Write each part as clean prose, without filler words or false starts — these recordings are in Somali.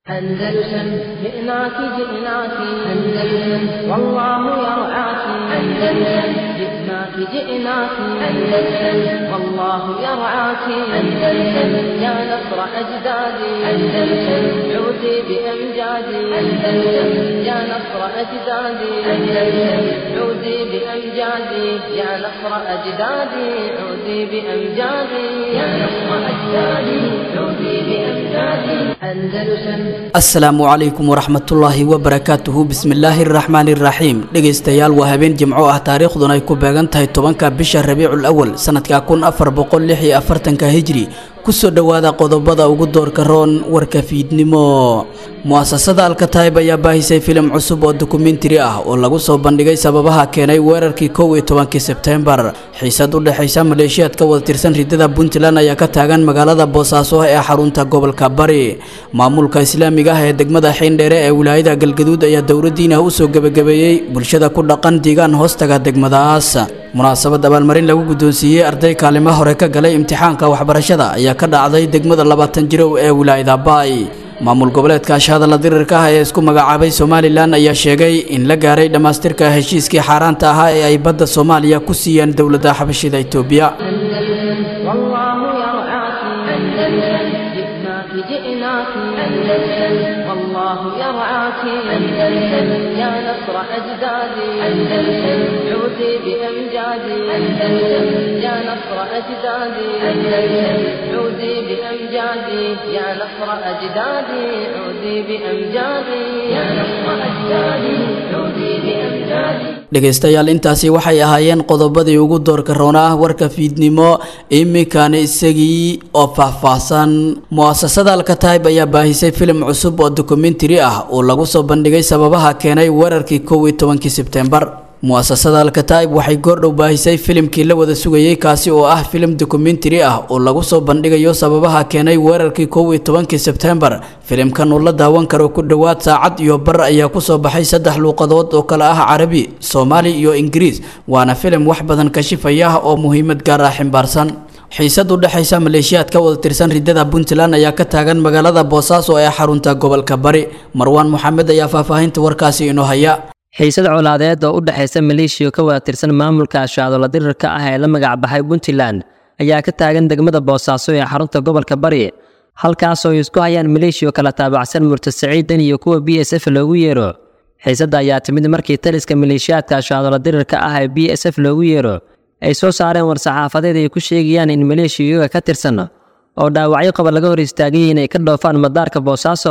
أندلسن جئناك جئناك أندلسن والله يرعاك أندلسن جئناك جئناك أندلسن والله يرعاك أندلسن يا نصر أجدادي أندلسن عودي بأمجادي أندلسن يا نصر أجدادي أندلسن عودي بأمجادي يا نصر أجدادي عودي بأمجادي يا نصر أجدادي عودي بأمجادي أندلسن السلام عليكم ورحمة الله وبركاته بسم الله الرحمن الرحيم dhegeystayaal waa habeen jimco ah taariikhduna ay ku beegan tahay 10ka bisha Rabiicul Awwal sanadka 1446 hijri kusoo dhawaada qodobada ugu doorka roon warka fiidnimo muasasada Al-Kataib ayaa baahisay filim cusub oo documentary ah oo lagu soo bandhigay sababaha keenay weerarkii 11 September xiisad u dhaxaysa maleeshiyadka wada tirsan ridada Puntland ayaa ka taagan magaalada Boosaaso ee xarunta gobolka Bari maamulka islaamiga ah ee degmada Xiindheere ee wilaayada Galgaduud ayaa dowladdiina u soo gabagabeeyay bulshada ku dhaqan deegaan hoostaga degmadaas munaasabad abaalmarin lagu gudoonsiiyay arday kaalimo hore ka galay imtixaanka waxbarashada ayaa ka dhacday degmada 20 jiro ee wilaayada Baay maamul goboleedka Shaadala Dirirka ah ee isku magacaabay Somaliland ayaa sheegay in la gaaray dhamaystirka heshiiskii xaraanta ahaa ee ay badda Soomaaliya ku siiyeen dawladda xabashida Itoobiya جئناك أندلسن والله يرعاك أندلسن يا نصر أجدادي أندلسن عودي بأمجادي أندلسن يا نصر أجدادي أندلسن عودي بأمجادي يا نصر أجدادي عودي بأمجادي يا نصر أجدادي عودي بأمجادي dhegeystayaal intaasi waxay ahaayeen qodobadii ugu doorka roona warka fiidnimo imikana isagii oo faahfaahsan muasasada Al-Kataib ayaa baahisay filim cusub oo documentary ah oo lagu soo bandhigay sababaha keenay weerarkii 11 September muasasada Al-Kataib waxay goordhow baahisay filimkii la wada sugayay kaasi oo ah filim documentary ah oo lagu soo bandhigayo sababaha keenay weerarkii 11 September filimkan oo la daawan karo ku dhawaad saacad iyo bar ayaa ku soo baxay 3 luqadood oo kala ah Carabi, Soomaali iyo Ingiriis waana filim wax badan ka shifaya oo muhiimad gaar ah ximbaarsan xiisad u dhaxaysa maleeshiyadka wada tirsan ridada Puntland ayaa ka taagan magaalada Boosaaso ee xarunta gobolka Bari Marwan Maxamed ayaa faahfaahinta warkaasi inoo haya xiisad colaadeed oo u dhaxaysa maleeshiyo ka wada tirsan maamulka Shaadala Dirirka ah ee la magac baxay Puntland ayaa ka taagan degmada Boosaaso ee xarunta gobolka Bari halkaas oo isku hayaan maleeshiyo kala taabacsan murtasiciidan iyo kuwa BSF loogu yeero xiisada ayaa timid markii taliska maleeshiyadka Shaadala Dirirka ah ee BSF loogu yeero ay soo saareen war saxaafadeed ay ku sheegayaan in maleeshiyo ka tirsan oo dhaawacyo qaba laga hor istaagay inay ka dhoofaan madaarka Boosaaso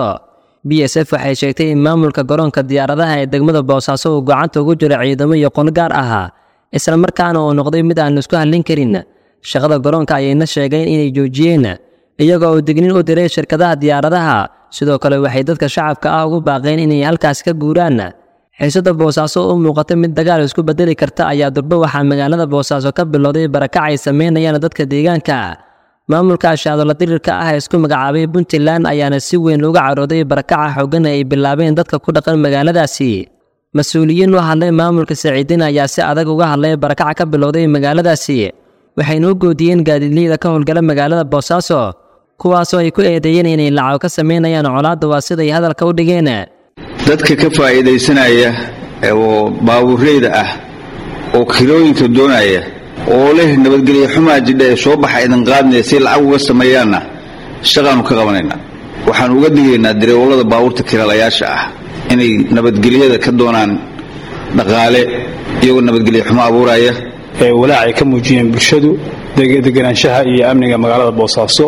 BSF waxay sheegtay in maamulka garoonka diyaaradaha ee degmada Boosaaso uu gacanta ugu jiro ciidamo iyo qol gaar ah isla markaana uu noqday mid aan isku halin karin shaqada garoonka ayayna sheegeen inay joojiyeen iyagoo uu digniin u diray shirkadaha diyaaradaha sidoo kale waxay dadka shacabka ah ugu baaqeen inay halkaas ka guuraan xiisada Boosaaso oo muuqata mid dagaal isku bedeli karta ayaa durba waxa magaalada Boosaaso ka bilowday barakac ay sameynayaan dadka deegaanka maamulka Shaadala Dirirka ah ee isku magacaabay Puntland ayaana si weyn uga carooday barakaca xooggan ay bilaabeen dadka ku dhaqan magaaladaasi mas'uuliyiin u hadlay maamulka Saaciidin ayaa si adag uga hadlay barakaca ka bilowday magaaladaasi waxayna u goodiyeen gaadiidleyda ka howlgala magaalada Boosaaso kuwaas oo ay ku eedeeyeen inay lacag ka sameynayaan colaadda waa sida ay hadalka u dhigeen dadka ka faa'iideysanaya oo baabuureyda ah oo kirooyinka doonaya oo leh nabadgelyo xumaa jidha soo baxay idan qaadnay si lacag uga sameeyana shaqaanu ka qabanayna waxaan uga digaynaa dareewlada baabuurta kiralayaasha ah inay nabadgelyada ka doonaan dhaqaale iyagoo nabadgelyo xumaa abuuraya walaac ay ka muujiyeen bulshadu deganaanshaha iyo amniga magaalada Boosaaso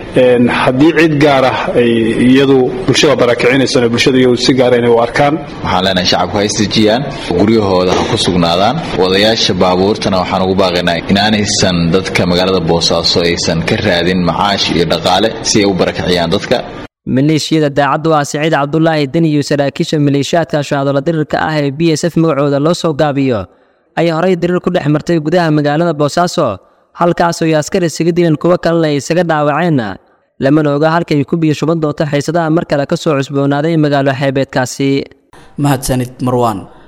haddii cid gaar ah ay iyadu bulshada barakicinayso bulshada iyo si gaar ah inay u arkaan waxaan leenahay shacabku ha istijiyaan guryahooda ha ku sugnaadaan wadayaasha baabuurtana waxaan ugu baaqaynaa inaanaysan dadka magaalada Boosaaso aysan ka raadin macaash iyo dhaqaale si ay u barakiciyaan dadka maleeshiyada daacaddu ah Saciid Cabdullaahi Dan iyo saraakiisha maleeshiyadka Shaadala Dirirka ah ee BSF magacooda loo soo gaabiyo ay horay dirir ku dhex martay gudaha magaalada Boosaaso halkaas oo askari isaga dileen kuwa kale ay isaga dhaawaceen lama oga halkay ku biyo shuban doonta xiisadaha mar kale ka soo cusboonaaday magaalo xeebeedkaasi mahadsanid Marwan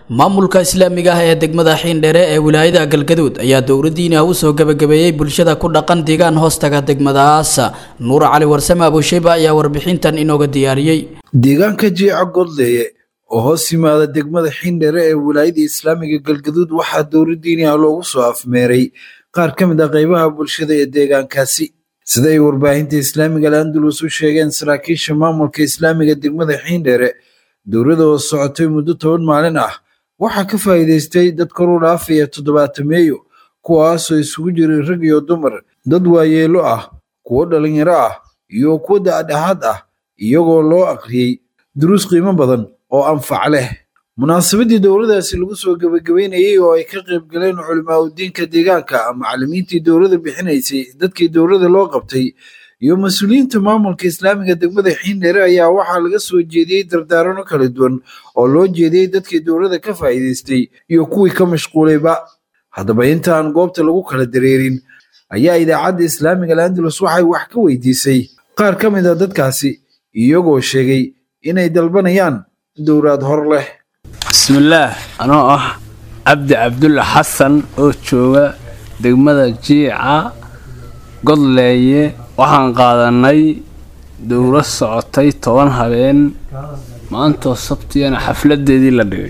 maamulka islaamiga ah ee degmada xiindheere ee wilaayada galgaduud ayaa dowladdiina u soo gabagabeeyey bulshada ku dhaqan deegaan hoostaga degmadaas nuur cali warsame abushayba ayaa warbixintan inooga diyaariyey. deegaanka jiica godleeye oo hoos yimaada degmada xiindheere ee wilaayada islaamiga galgaduud waxaa dowladdiina loogu soo afmeeray qaar ka mid ah qaybaha bulshada ee deegaankaasi sida ay warbaahinta islaamiga al-andalus u sheegeen saraakiisha maamulka islaamiga degmada xiindheere dowladda oo socotay muddo 10 maalin ah waxaa ka faa'iidaystay dad kor u dhaafaya 70 kuwaasoo isugu jiray rag iyo dumar dad waayeelo ah kuwo dhalinyaro ah iyo kuwo dhexdhexaad ah iyagoo loo aqriyey duruus qiimo badan oo anfac leh munaasabadii dowladdaasi lagu soo gabagabeynayay oo ay ka qayb galeen culimaa u diinka deegaanka macallimiintii dowladda bixinaysay dadkii dowladda loo qabtay iyo mas-uuliyiinta maamulka islaamiga degmada xiindheere ayaa waxaa laga soo jeediyey dardaarano kala duwan oo loo jeediyey dadkii dowladda ka faa'iidaystay iyo kuwii ka mashquulayba haddaba intaan goobta lagu kala dareerin ayaa idaacadda islaamiga al-andalus waxay wax ka weydiisay qaar ka mid ah dadkaasi iyagoo sheegay inay dalbanayaan dowlad hor leh. bismillaah anoo ah cabdi cabdulla xasan oo jooga degmada jiica godleeye waxaan qaadanay dowro socotay 10 habeen maantoo sabtiyana xafladeedii la dhigay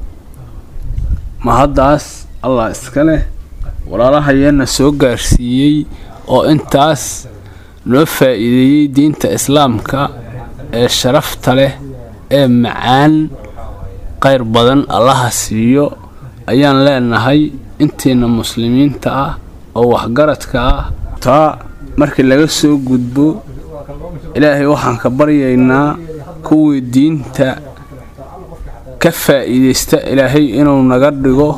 mahaddaas allah iska leh walaalahayeena soo gaarsiiyey oo intaas noo faa'iideeyey diinta islaamka ee sharafta leh ee macaan qayr badan allaha siiyo ayaan leenahay intiina muslimiinta ah oo waxgaradka ah taa markii laga soo gudbo ilaahay waxaan ka baryaynaa kuwii diinta ka faa'iideysta ilaahay inuu naga dhigo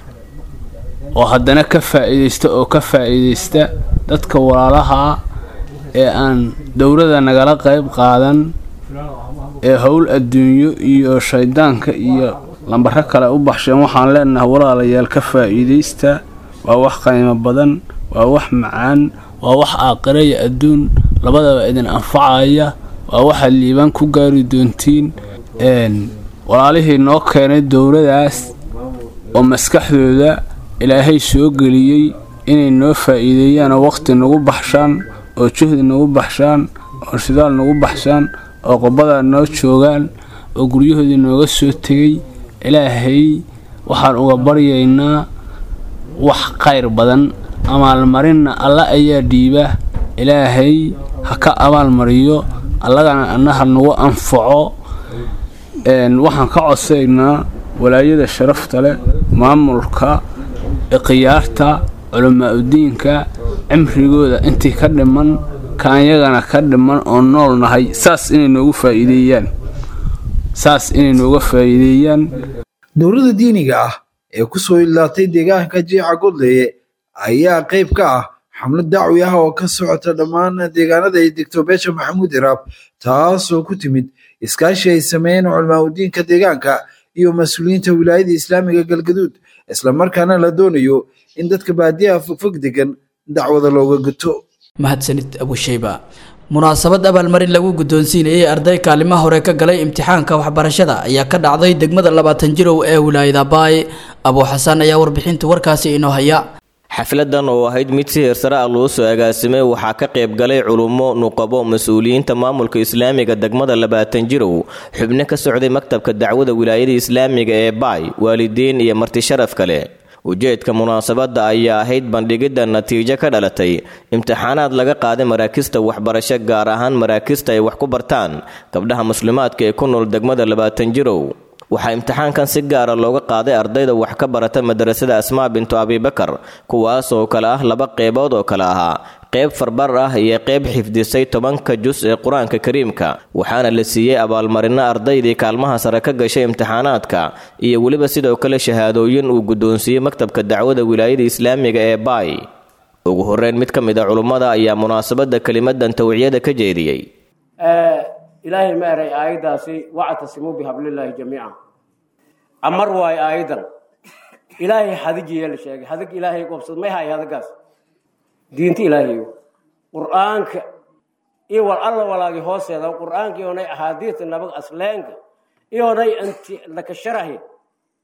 oo haddana ka faa'iideysta dadka walaalaha ee aan dowladda nagala qayb qaadan ee howl adduunyo iyo shaydaanka iyo lambaro kale u baxsheen waxaan leenahay walaalayaal ka faa'iideysta waa wax qiimo badan waa wax macaan waa wax aakhiro iyo adduun labadaba idin anfacaya waa waxa liibaan ku gaari doontiin walaalihii noo keenay dowladdaas oo maskaxdooda ilaahay soo geliyey inay noo faa'iideeyaan oo waqti nagu baxshaan oo juhdi nagu baxshaan oo shidaal nagu baxshaan oo qobada noo joogaan oo guryahoodii nooga soo tegay ilaahay waxaan uga baryaynaa wax qayr badan amaalmarinna alla ayaa dhiiba ilaahay ha ka abaalmariyo allagana annaha nagu anfaco waxaan ka codsaynaa walaayada sharafta leh maamulka ikhtiyaarta culamaa u diinka cimrigooda intii ka dhiman kaanyagana ka dhiman oo nool nahay saas inay nooga faa'iideeyaan dowladda diiniga ah ee ku soo ilaatay deegaanka jiica godleeye ayaa qayb ka ah xamlad dacwi ah oo ka socota dhammaan deegaanada ay degto beesha maxamuud iraab taasoo ku timid iskaashi ay sameeyeen culamaa u diinka deegaanka iyo mas-uuliyiinta wilaayada islaamiga galgaduud islamarkaana la doonayo in dadka baadiyaha fogfog degan dacwada looga guto. mahadsanid abushayba. munaasabad abaalmarin lagu guddoonsiinayay arday kaalimaha hore ka galay imtixaanka waxbarashada ayaa ka dhacday degmada 20 jirow ee wilaayada baay. abu xasan ayaa warbixinta warkaasi inoo haya. xafladan oo ahayd mid si heersare ah loo soo agaasimay waxaa ka qayb galay culummo nuqabo mas-uuliyiinta maamulka islaamiga degmada 20 jirow xubno ka socday maktabka dacwada wilaayada islaamiga ee baay waalidiin iyo marti sharaf kale. ujeedka munaasabada ayaa ahayd bandhigidda natiijo ka dhalatay imtixaanaad laga qaaday maraakista waxbarasho gaar ahaan maraakista ay wax ku bartaan gabdhaha muslimaadka ee ku nool degmada 20 jirow. waxaa imtixaankan si gaara looga qaaday ardayda wax ka barata madrasada asmaa bintu abibakar kuwaas oo kale ah 2 qaybood oo kale ahaa qayb farbar ah iyo qayb xifdisay 10 juz ee quraanka kariimka waxaana la siiyay abaalmarino ardaydii kaalmaha sare ka gashay imtixaanaadka iyo waliba sidoo kale shahaadooyin uu guddoonsiiyay maktabka dacwada wilaayada islaamiga ee baay. ugu horeyn mid ka mid ah culimada ayaa munaasabada kalimadan tawciyada ka jeediyay. ilaahay ma eray aayadaasi wactasimuu bihablillahi jamiican amar waay aayadan ilaahay hadigiye la sheegay hadig ilaahay qobsad may hay hadagaas diinta ilaahay quraanka iyo wal alla walaagi hooseeda quraanka iyo nay ahadiith nabag asleenka iyo nay anti laka sharahi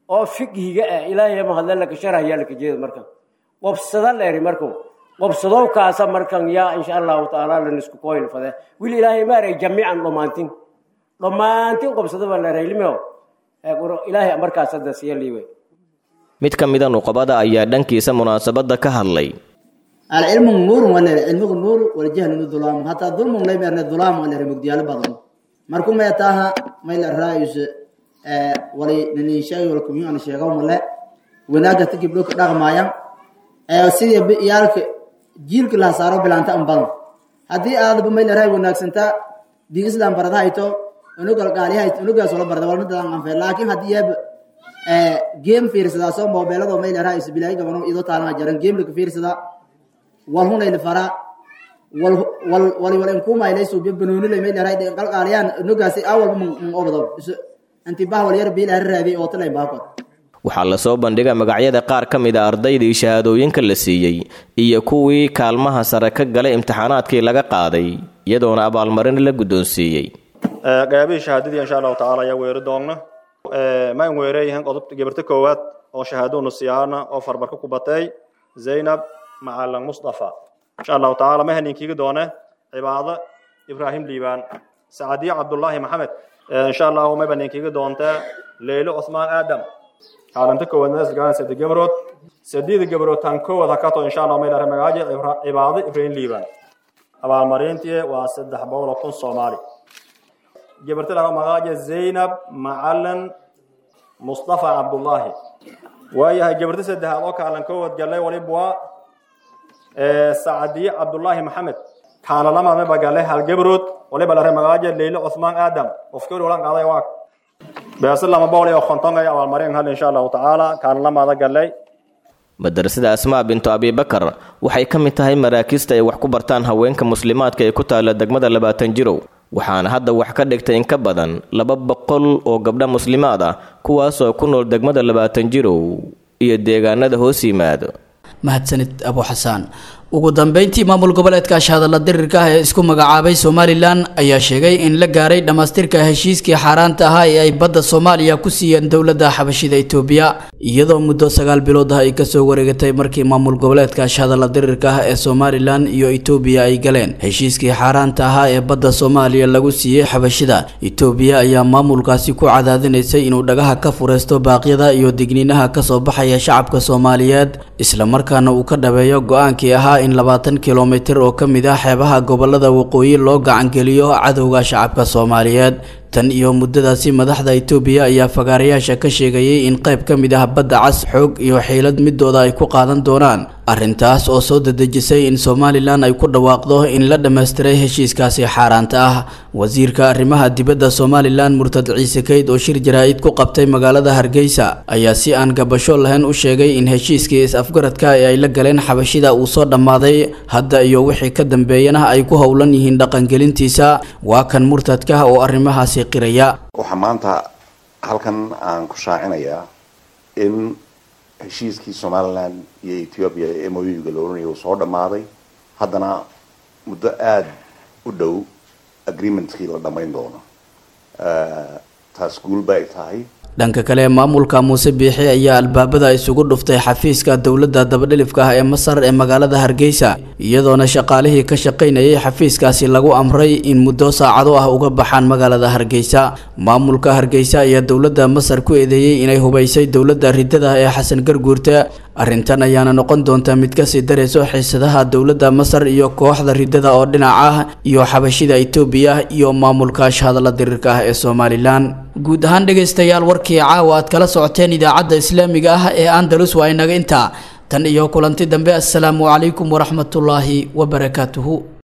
oo fiqhiga ah ilaahay ma hadla la ka sharaxaya la ka jeed markan qobsada leeri markan qobsado kaasa markan ya insha Allah taala la isku kooyl fada wil ilaahay ma ray jamiican dhamaantin qobsada la ray ilmo ilaahay markaas hada siiyay mid ka mid ah nuqabada ayaa dhankiisa munaasabada ka hadlay العلم نور ولا العلم نور والجهل ظلام حتى ظلم لا يمر ظلام ولا رمجيال بدن مركم يتاها ما الى الرئيس ولي نني شيء ولكم انا شيغو مله وناجا تجيب لك دغمايا سيدي بيالك جيلك لا سارو بلانتا ام بدن hadii aad ba meel raay wanaagsanta diin islam barada hayto inuu galgaali hayto inuu gaas wala barada walna dadaan anfay laakiin hadii game fiirsada soo mobilada meel raay isbilaay gabano ido taana jaran game la fiirsada والهون اللي فرا ولا نكون ما يليسوا بيبنون اللي ما يرايد قاليان نقاسي أول من أبدا انتباه واليربي له الرابي أو طلع باكر waxaa la soo bandhigay magacyada qaar ka mid ah ardaydii shahaadooyinka la siiyay iyo kuwii kaalmaha sare ka galay imtixaanaadkii laga qaaday iyadoona abaalmarin la guddoonsiiyey qaybaha shahaadadii insha Allah taala ayaa weeri doona ma weerayeen qodobta gabarta koowaad oo shahaado nasiyaana oo farbarka ku batay Zainab معلم مصطفى إن شاء الله تعالى مهني كي دونه عبادة إبراهيم ليبان سعدي عبد الله محمد إن شاء الله هم بني كي دونته ليلى عثمان آدم عالم تكو الناس كان سيد جبروت سديد جبروت تنكو وذكرته إن شاء الله ما يدري مجاج عبادة إبراهيم ليبان أبا المرينتي واسد حبوا لكم صومالي جبرت له مجاج زينب معلم مصطفى عبد الله ويا جبرت سد هذاك على كو وتجلي ولبوا سعدي عبد الله محمد كان لما ما بقى له الجبروت ولا بلا رمجاج ليلى عثمان آدم وفكر ولا قاضي واق بس لما بقول يا خنطان يا المريم هل إن شاء الله تعالى كان لما ذا قال لي madrasada asmaa bintu abi bakar waxay ka mid tahay maraakiista ay wax ku bartaan haweenka muslimaadka ee ku taala degmada 20 jirow waxaana hadda wax ka dhigtay in ka badan 200 oo gabdha muslimaad ah kuwaas oo ku nool degmada 20 jirow iyo deegaanada hoos yimaado mahadsanid abu xasaan ugu dambeyntii maamul goboleedka shahadala dirirka ee isku magacaabay Somaliland ayaa sheegay in la gaaray dhamaystirka heshiiskii xaraanta ahaa ee ay badda Soomaaliya ku siiyeen dawladda xabashida Itoobiya iyadoo muddo 9 bilood ah ay ka soo wareegatay markii maamul goboleedka shahadala dirirka ee Somaliland iyo Itoobiya ay galeen heshiiskii xaraanta ahaa ee badda Soomaaliya lagu siiyay xabashida Itoobiya ayaa maamulkaasi ku cadaadinaysay inuu dhagaha ka fureysto baaqyada iyo digniinaha ka soo baxaya shacabka Soomaaliyeed isla markaana uu ka dhabeeyo go'aankii ahaa in 20 kilomitir oo ka mid ah xeebaha gobolada waqooyi loo gacan geliyo cadawga shacabka Soomaaliyeed tan iyo muddadaasi madaxda Itoobiya ayaa fagaarayaasha ka sheegayay in qayb ka mid ah badda cas xoog iyo xeelad midooda ay ku qaadan doonaan arrintaas oo soo dadejisay in Somaliland ay ku dhawaaqdo in la dhameystiray heshiiskaasi xaraanta ah wasiirka arrimaha dibadda Somaliland Murtad Ciise Kayd oo shir jaraa'id ku qabtay magaalada Hargeysa ayaa si aan gabasho lahayn u sheegay in heshiiskii is-afgaradka ay la galeen xabashida uu soo dhamaaday hadda iyo wixii ka dambeeyana ay ku howlan yihiin dhaqangelintiisa waa kan murtadka oo arrimahaasi waxaa maanta halkan aan ku shaacinayaa in heshiiskii Somaliland iyo Ethiopia ee MOU-ga la oranayo soo dhamaaday haddana muddo aad u dhow agreementkii la dhamayn doono taas guul bay tahay dhanka kale maamulka Muuse Biixi ayaa albaabada isugu dhuftay xafiiska dawladda dabadhilifka ah ee Masar ee magaalada Hargeysa iyadoona shaqaalihii ka shaqeynayay xafiiskaasi lagu amray in muddo saacado ah uga baxaan magaalada Hargeysa maamulka Hargeysa ayaa dawladda Masar ku eedeeyay inay hubaysay dawladda ridada ee Xasan Garguurta arrintan ayaana noqon doonta mid ka sii dareyso xiisadaha dawladda Masar iyo kooxda ridada oo dhinac ah iyo xabashida Itoobiya iyo maamulka shahadala dirirka ah ee Somaliland guud ahaan dhageystayaal warkii caawa aad kala socoteen idaacadda islaamiga ah ee Andalus waa inaga inta tan iyo kulanti dambe assalaamu calaykum waraxmatullaahi wabarakaatuhu